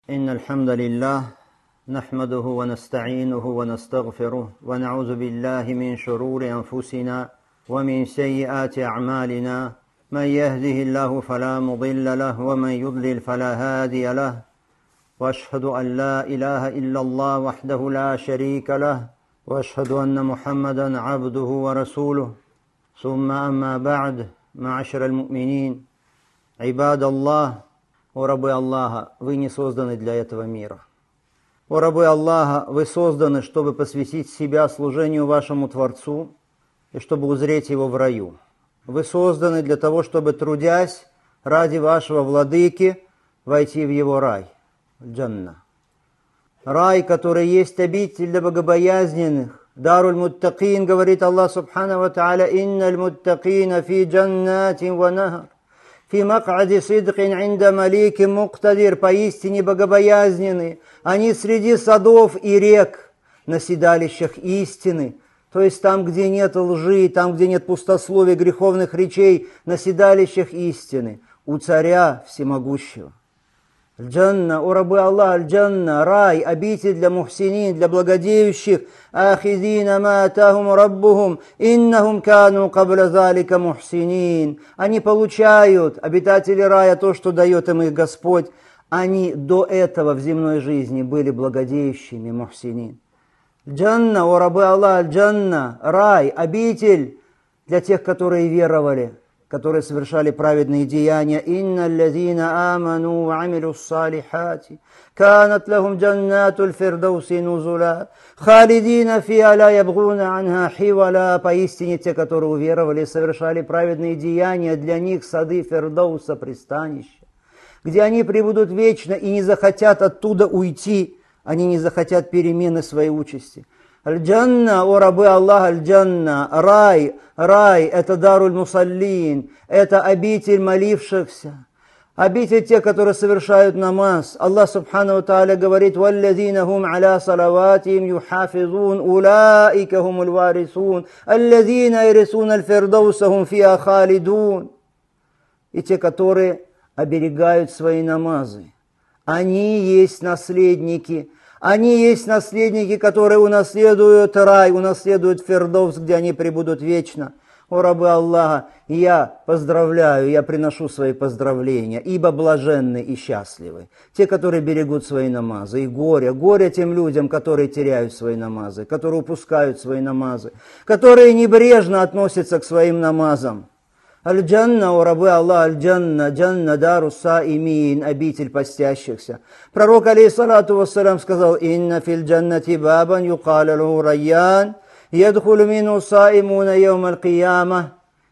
إن الحمد لله نحمده ونستعينه ونستغفره ونعوذ بالله من شرور أنفسنا ومن سيئات أعمالنا من يهده الله فلا مضل له ومن يضلل فلا هادي له وأشهد أن لا إله إلا الله وحده لا شريك له وأشهد أن محمدا عبده ورسوله ثم أما بعد معاشر المؤمنين عباد الله. О рабы Аллаха, вы не созданы для этого мира. О рабы Аллаха, вы созданы, чтобы посвятить себя служению вашему Творцу и чтобы узреть Его в раю. Вы созданы для того, чтобы, трудясь ради вашего Владыки, войти в Его рай, джанна. Рай, который есть обитель для богобоязненных. Даруль муттакин, говорит Аллах субхану ва тааля, инналь муттакина фи джаннатин ва нахар. Фи мак'ади сидкин инда маликин муктадир, поистине богобоязненные, они среди садов и рек, на седалищах истины, то есть там, где нет лжи, там, где нет пустословия, греховных речей, на седалищах истины, у царя всемогущего. Джанна, о рабы Аллаха, джанна, рай, обитель для мухсинин, для благодеющих, ахидина ма атахум раббухум, иннахум кану кабля залика мухсинин. Они получают, обитатели рая, то, что дает им их Господь. Они до этого в земной жизни были благодеющими мухсинин. Джанна, о рабы Аллаха, джанна, рай, обитель для тех, которые веровали, которые совершали праведные деяния. «Инна лазина аману ва амилу ссалихати, канат лахум джаннатуль фирдауси нузула, халидина фиа ла ябгуна анха хивала». Поистине те, которые уверовали и совершали праведные деяния, для них сады фирдауса, пристанища, где они пребудут вечно и не захотят оттуда уйти, они не захотят перемены своей участи. Аль-Джанна, о рабы Аллаха, Аль-Джанна, рай, это даруль мусаллин, это обитель молившихся, обитель тех, которые совершают намаз. Аллах субхану ва тааля говорит, «Валлазина хум аля салаватихим юхафизун, улаика хумуль варисун, аллазина ярисун аль-фирдауса хум фиа халидун». И те, которые оберегают свои намазы, они есть наследники. Они есть наследники, которые унаследуют рай, унаследуют фирдовс, где они пребудут вечно. О рабы Аллаха, я поздравляю, я приношу свои поздравления, ибо блаженны и счастливы те, которые берегут свои намазы. И горе тем людям, которые теряют свои намазы, которые упускают свои намазы, которые небрежно относятся к своим намазам. Аль-Джанна, о рабы Аллах, Аль-Джанна, Джанна дару саимин, обитель постящихся. Пророк, алейхиссалату вассалям, сказал, «Инна фил джаннати бабан юкаля лаху райян, ядхулу мину саимуна йом аль-кияма».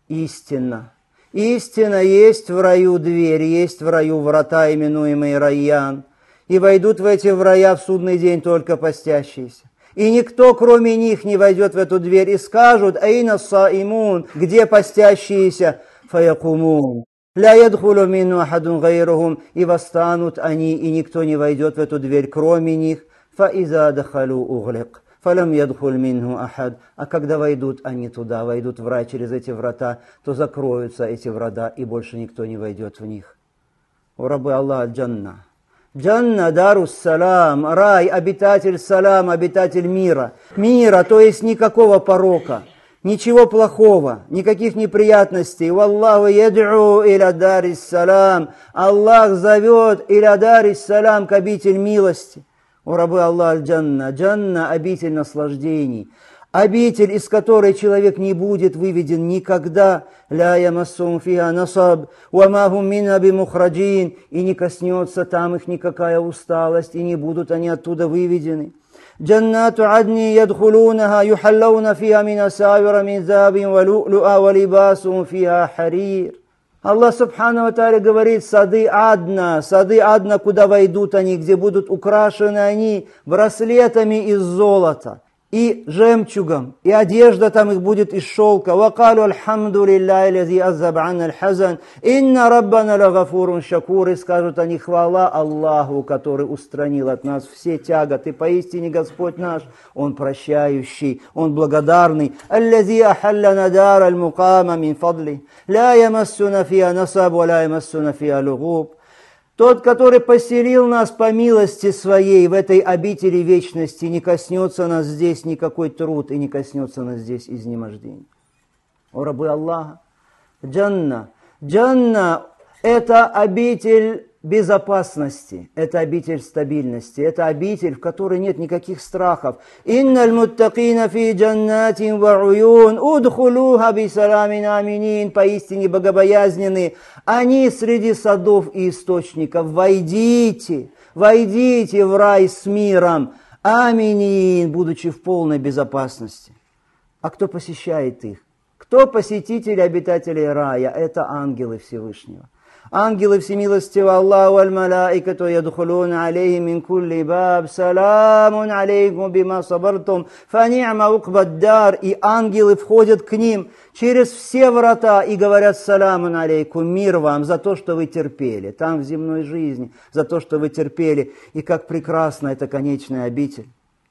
Истина. Истина, есть в раю дверь, есть в раю врата, именуемые райян. И войдут в эти врая в судный день только постящиеся. И никто, кроме них, не войдет в эту дверь. И скажут, «Айна саимун», где постящиеся, «Фаякумун». «Ля ядхулу мину ахадун гайрухум», и восстанут они, и никто не войдет в эту дверь, кроме них. «Фаиза дахалу углик, фалам ядхуль минху ахад». А когда войдут они туда, войдут в рай через эти врата, то закроются эти врата, и больше никто не войдет в них. О рабы Аллаха, джанна. Джанна дарус салам, рай, обитатель салам, обитатель мира. Мира, то есть никакого порока, ничего плохого, никаких неприятностей. Валлаху яд'у иля дарис салам. Аллах зовет иля дарис салам, к обитель милости. О рабы Аллах, джанна, джанна, обитель наслаждений. Обитель, из которой человек не будет выведен никогда, ля ямассум фиха насаб, ва ма хум минха бимухраджин, и не коснется там их никакая усталость, и не будут они оттуда выведены. Джаннату адни ядхулунаха, юхаллауна фиха мин асавира мин забин ва лю'лу'a ва либасум фиха харир. Аллах субхану ва тааля говорит, сады адна, куда войдут они, где будут украшены они браслетами из золота и жемчугом, и одежда там их будет из шелка. «Вакалу альхамду лилляхи лази аззаб анна аль-хазан, инна раббана лагафурун шакур». И скажут они, хвала Аллаху, который устранил от нас все тяготы. Поистине Господь наш, Он прощающий, Он благодарный. «Аллази ахаллана дар аль-мукама мин фадли, ла ямассуна фиа насаб, ва ла ямассуна фиа лугуб». Тот, который поселил нас по милости Своей в этой обители вечности, не коснется нас здесь никакой труд и не коснется нас здесь изнемождение. О рабы Аллаха, Джанна. Джанна – это обитель безопасности, это обитель стабильности, это обитель, в которой нет никаких страхов. «Инналь муттакина фи джаннатин ва уюн, удхулуха бисаламин аминин». Поистине богобоязненные, они среди садов и источников. Войдите в рай с миром, аминин, будучи в полной безопасности. А кто посещает их? Кто посетители обитателей рая? Это ангелы Всевышнего. Ангелы всемилостивого Аллаху аль-малаикату ядхулуна алейхи мин кулли баб, саламун алейкум бима сабартум, фани'ма укбаддар. И ангелы входят к ним через все врата и говорят: саламун алейкум, мир вам за то, что вы терпели, там в земной жизни, за то, что вы терпели. И как прекрасна эта конечная обитель.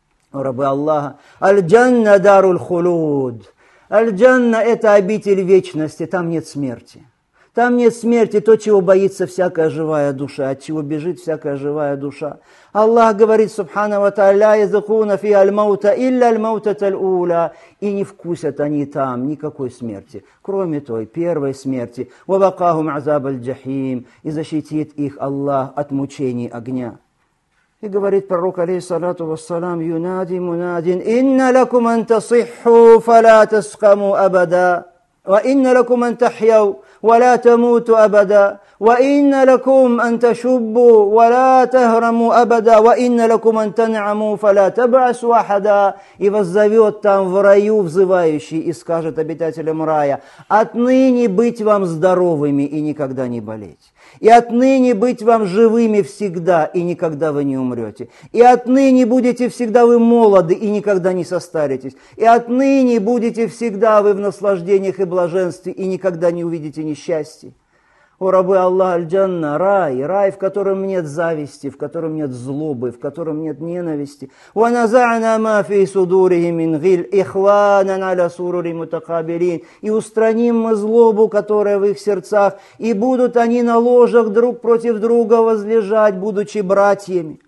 О рабы Аллаха, аль-джанна даруль хулуд. Аль-джанна – это обитель вечности, там нет смерти. Там нет смерти, то, чего боится всякая живая душа, от чего бежит всякая живая душа. Аллах говорит, субхана ва тааля, язакуна фи аль-маута илля аль-маутат аль-уля. И не вкусят они там никакой смерти, кроме той первой смерти. Ва бакахум азаб аль-джахим. И защитит их Аллах от мучений огня. И говорит пророк, алейхиссалату вассалам, юнади мунадин, инна лакум ан тасихху, фала таскаму абада, ва инна лакум ан тахьяу, ولا تموتوا أبدا وإن لكم أن تشبوا ولا تهرموا أبدا وإن لكم أن تنعموا فلا تبعثوا أحدا. И воззовет там в раю взывающий и скажет обитателям рая: отныне быть вам здоровыми и никогда не болеть. И отныне быть вам живыми всегда, и никогда вы не умрете. И отныне будете всегда вы молоды, и никогда не состаритесь. И отныне будете всегда вы в наслаждениях и блаженстве, и никогда не увидите несчастья. О рабы Аллаха, аль-джанна, рай, в котором нет зависти, в котором нет злобы, в котором нет ненависти. وَنَزَعْنَا مَا فِي صُدُورِهِمْ مِنْ غِلٍّ إِخْوَانًا عَلَى سُرُرٍ مُتَقَابِلِينَ. И устраним мы злобу, которая в их сердцах, и будут они на ложах друг против друга возлежать, будучи братьями.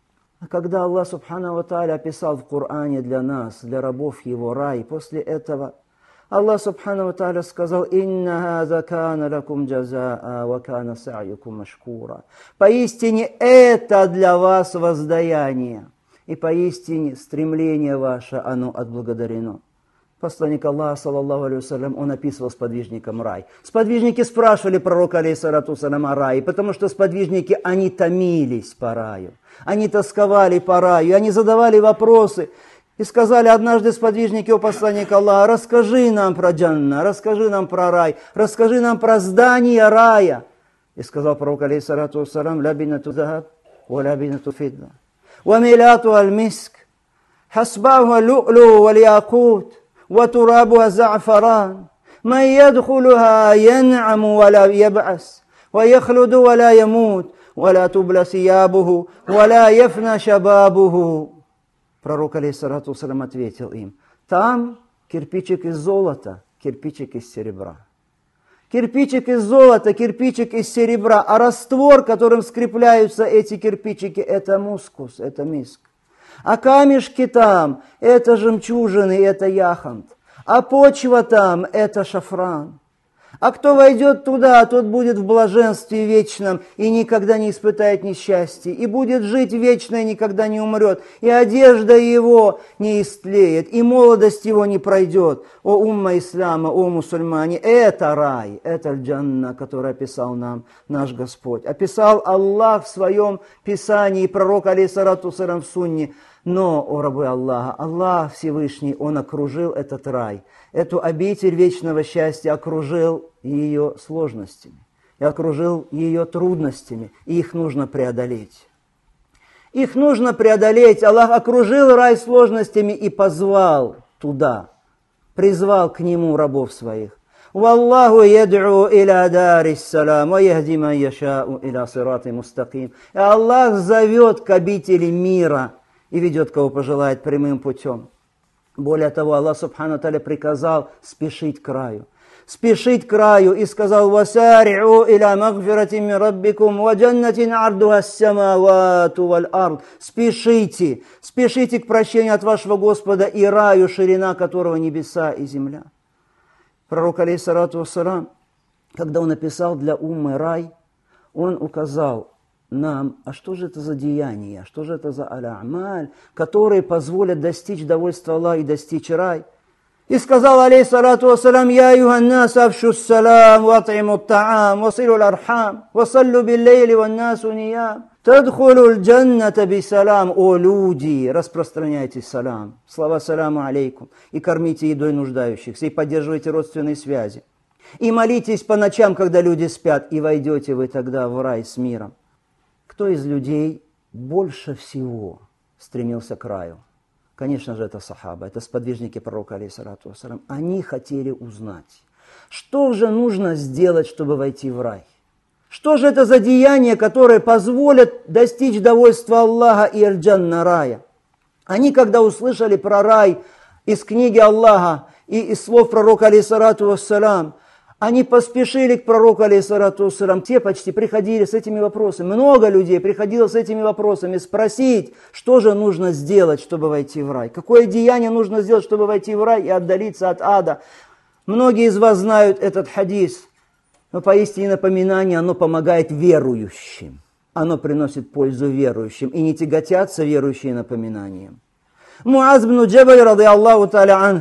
А когда Аллах субхану ва тааля описал в Коране для нас, для рабов Его рай, после этого Аллах субхану ва тааля сказал: «Инна хаза кана лакум джазаа ва кана са'юкум машкура». Поистине это для вас воздаяние, и поистине стремление ваше, оно отблагодарено. Посланник Аллаха, саллаллаху алейхи вассалям, он описывал сподвижникам рай. Сподвижники спрашивали пророка, алейхиссалату вассалям, о рае, потому что сподвижники, они томились по раю, они тосковали по раю, они задавали вопросы. И сказали однажды сподвижники у посланника Аллаха: расскажи нам про джанна, расскажи нам про рай, расскажи нам про здание рая. И сказал пророк, алейхиссалату вассалям: лябинату захаб, ва лябинату фидда, ва милату аль-миск, хасбаху лу'лу вал якут, ва турабу за'фаран, ман ядхулуха ян'аму ва ла яб'ас, ва яхлуду ва ла ямут, ва ла тубла сиябуху, ва ла яфна шабабуху. Пророк, алейхиссалату вассалям, ответил им: там кирпичик из золота, кирпичик из серебра. Кирпичик из золота, кирпичик из серебра. А раствор, которым скрепляются эти кирпичики, это мускус, это миск. А камешки там, это жемчужины, это яхонт. А почва там, это шафран. А кто войдет туда, тот будет в блаженстве вечном и никогда не испытает несчастья, и будет жить вечно и никогда не умрет, и одежда его не истлеет, и молодость его не пройдет. О умма ислама, о мусульмане, это рай, это аль-джанна, который описал нам наш Господь. Описал Аллах в своем Писании, пророк, алейхиссалату вассалям, в сунне. Но, о рабы Аллаха, Аллах Всевышний, Он окружил этот рай, эту обитель вечного счастья, окружил ее сложностями, и окружил ее трудностями, и их нужно преодолеть. Их нужно преодолеть. Аллах окружил рай сложностями и позвал туда, призвал к нему рабов своих. «Валлаху яд'у иля дариссалам, ва яхди ман яшау иля сирати мустаким». И Аллах зовет к обители мира и ведет, кого пожелает, прямым путем. Более того, Аллах субхану тааля приказал спешить к раю. спешить к раю, и сказал: «Васари'у иля магфирати мин раббикум ва джаннатин ардуха ас-самавату валь ард». Спешите, спешите к прощению от вашего Господа и раю, ширина которого небеса и земля. Пророк, алейхиссалату вассалам, когда он написал для уммы рай, он указал нам, а что же это за деяния, что же это за аль-амаль, которые позволят достичь довольства Аллаха и достичь рай. И сказал, алейхиссалату вассалам: «Я юханнас афшу салам, ва ат'иму та'ам, ва силу архам, ва саллу биллейли ван насу ниям, тадхулу джанната бисалам». О люди, распространяйте салам, слова саламу алейкум, и кормите едой нуждающихся, и поддерживайте родственные связи. И молитесь по ночам, когда люди спят, и войдете вы тогда в рай с миром. Кто из людей больше всего стремился к раю? Конечно же, это сахаба, это сподвижники пророка, алейхиссалату вассалам. Они хотели узнать, что же нужно сделать, чтобы войти в рай. Что же это за деяния, которые позволят достичь довольства Аллаха и аль-джанна, рая? Они, когда услышали про рай из книги Аллаха и из слов пророка, алейхиссалату вассалам, они поспешили к пророку, алейхиссалату вассалам. Те почти приходили с этими вопросами. Много людей приходило с этими вопросами спросить, что же нужно сделать, чтобы войти в рай. Какое деяние нужно сделать, чтобы войти в рай и отдалиться от ада. Многие из вас знают этот хадис. Но поистине напоминание, оно помогает верующим. Оно приносит пользу верующим. И не тяготятся верующие напоминанием. Муаз бн Джабаль, ради Аллаху та'аля ан,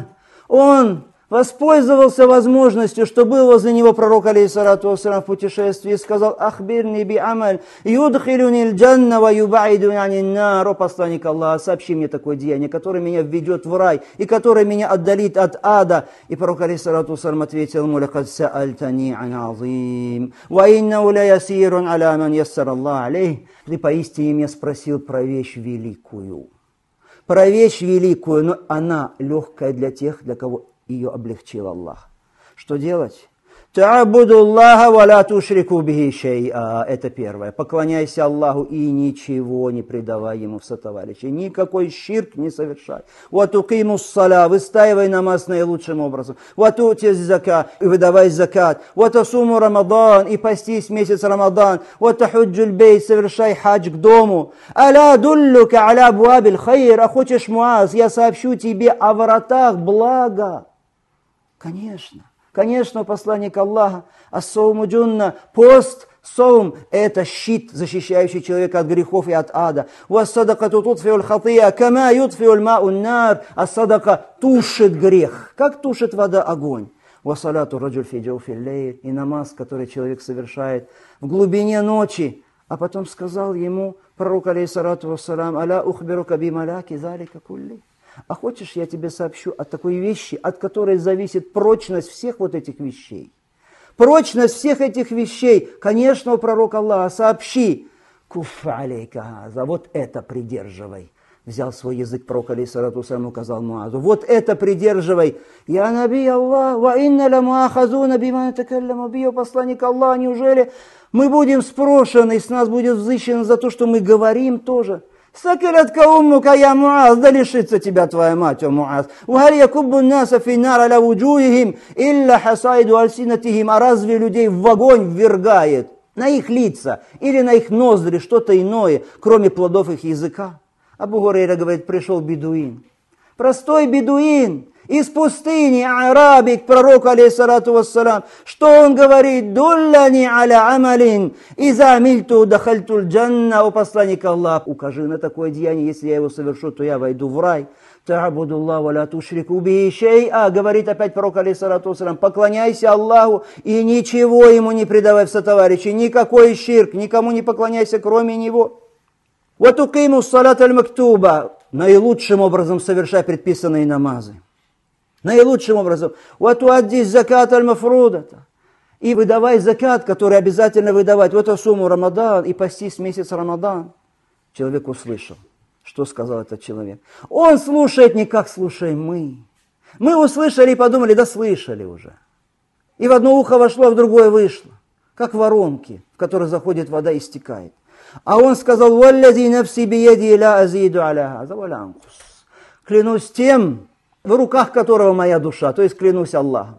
он воспользовался возможностью, что был возле него пророк, алейхиссалату вассалам, в путешествии, и сказал: «Ахбирни би амаль, юдхилюни аль-джанна ва юбаидуни анин нар». О посланник Аллаха, сообщи мне такое деяние, которое меня введет в рай и которое меня отдалит от ада. И пророк, алейхиссалату вассалам, ответил ему: «Лакад саальтани ан азим, ва иннаху ла ясирун аля ман яссар Аллах алейх». Ты поистине меня спросил про вещь великую. Про вещь великую, но она легкая для тех, для кого ее облегчил Аллах. Что делать? «Та'абуду Аллаха ва ла тушрику бихи шай'a». Это первое. Поклоняйся Аллаху и ничего не предавай Ему в сотоварищи. Никакой ширк не совершай. «Ва туқиму ссаля». Выстаивай намаз наилучшим образом. «Ва ту'ти зака». И выдавай закат. «Ва тасуму Рамадан». И постись месяц Рамадан. «Ва тахуджуль бейт». Совершай хадж к дому. «Аля дуллюка аля абуабиль хайр». А хочешь, Муаз, я сообщу тебе о воротах блага? Конечно. Конечно, посланник Аллаха, ас-сауму джунна, пост, саум – это щит, защищающий человека от грехов и от ада. Ва-садакату тутфиуль хатия, кама ютфиуль маун нар. А садака тушит грех, как тушит вода огонь. Ва-салату раджуль фи джауфил лейль. И намаз, который человек совершает в глубине ночи. А потом сказал ему пророк, алейхиссалату вассалам: «Аля ухбирука би маляки залика кулли». А хочешь, я тебе сообщу о такой вещи, от которой зависит прочность всех вот этих вещей? Прочность всех этих вещей, конечно, у пророка Аллаха, сообщи. Куффа алейка газа, вот это придерживай. Взял свой язык пророк, алейхиссалату вассалам, указал Муазу. Вот это придерживай. Я наби Аллах, ва инна ла муахазуна бима натакалламу би. Посланник Аллаха, неужели мы будем спрошены, с нас будет взыщено за то, что мы говорим тоже? «Сакилатка уммука, я Муаз», да лишится тебя твоя мать, о Муаз. «Ухаль якуббу наса фи нар аля вуджухихим, илля хасайду альсинатихим». А разве людей в огонь ввергает на их лица или на их ноздри что-то иное, кроме плодов их языка? Абу Гурейра говорит, пришел бедуин, простой бедуин, из пустыни, арабик, пророку, алейхиссалату вассалам. Что он говорит? «Дулляни аля амалин, иза амильту дахальтуль джанна». О посланник Аллаха, укажи на такое деяние, если я его совершу, то я войду в рай. «Та'абуду Аллах ва ла тушрику бихи шай'a». Говорит опять пророк, алейхиссалату вассалам, поклоняйся Аллаху и ничего ему не предавай в сотоварищи, никакой ширк, никому не поклоняйся, кроме него. «Ва туқиму ссалат аль-мактуба». Наилучшим образом совершай предписанные намазы. Наилучшим образом. «Ватуадди закат аль-мафрудата». И выдавай закат, который обязательно выдавать. «Вата суму Рамадан». И постись месяц Рамадан. Человек услышал. Что сказал этот человек? Он слушает не как слушаем мы. Мы услышали и подумали, да слышали уже. И в одно ухо вошло, а в другое вышло. Как воронки, в которые заходит вода и стекает. А он сказал: «Валлади нафси бияди ла азиду аля хаза ва ла анкус». Клянусь тем, в руках которого моя душа, то есть клянусь Аллахом.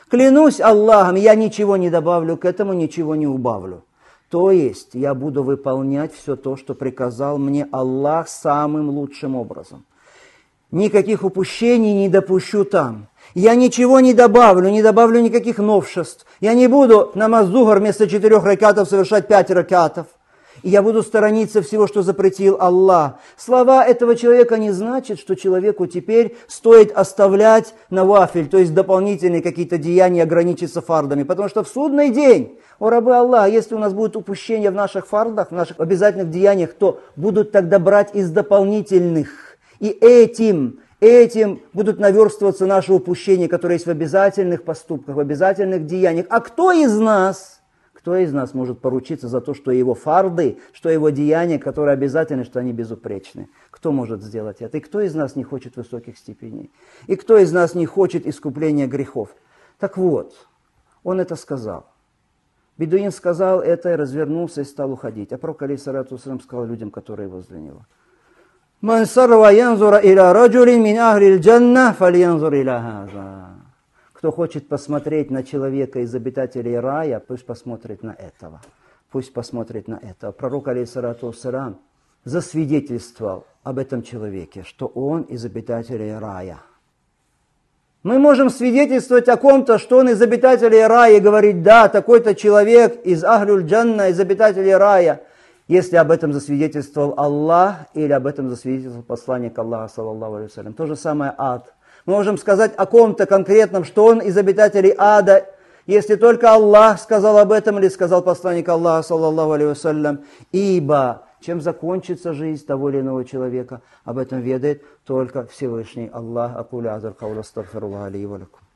Клянусь Аллахом, я ничего не добавлю к этому, ничего не убавлю. То есть я буду выполнять все то, что приказал мне Аллах самым лучшим образом. Никаких упущений не допущу там. Я ничего не добавлю никаких новшеств. Я не буду намаз зухр вместо 4 ракатов совершать 5 ракатов. И я буду сторониться всего, что запретил Аллах. Слова этого человека не значат, что человеку теперь стоит оставлять навафиль, то есть дополнительные какие-то деяния, ограничиться фардами. Потому что в судный день, о рабы Аллаха, если у нас будет упущение в наших фардах, в наших обязательных деяниях, то будут тогда брать из дополнительных. И этим будут наверстываться наши упущения, которые есть в обязательных поступках, в обязательных деяниях. А кто из нас может поручиться за то, что его фарды, что его деяния, которые обязательны, что они безупречны? Кто может сделать это? И кто из нас не хочет высоких степеней? И кто из нас не хочет искупления грехов? Так вот, он это сказал. Бедуин сказал это и развернулся и стал уходить. А пророк, алейхиссалату вассалям, сказал людям, которые возле него: «Ман сарва янзура иля раджулин мин ахлил джанна, фальянзур иля хаза». Кто хочет посмотреть на человека из обитателей рая, пусть посмотрит на этого. Пусть посмотрит на этого. Пророк, алейхиссалату вассалям, засвидетельствовал об этом человеке, что он из обитателей рая. Мы можем свидетельствовать о ком-то, что он из обитателей рая, и говорить: да, такой-то человек из ахлюль джанна, из обитателей рая, если об этом засвидетельствовал Аллах или об этом засвидетельствовал посланник Аллаха, саллаллаху алейхи вассалям. То же самое ад. Мы можем сказать о ком-то конкретном, что он из обитателей ада, если только Аллах сказал об этом или сказал посланник Аллаха, саллаллаху алейхи вассалям. Ибо чем закончится жизнь того или иного человека, об этом ведает только Всевышний Аллах. Акуля азар каула астагфируллаха ли ва лакум.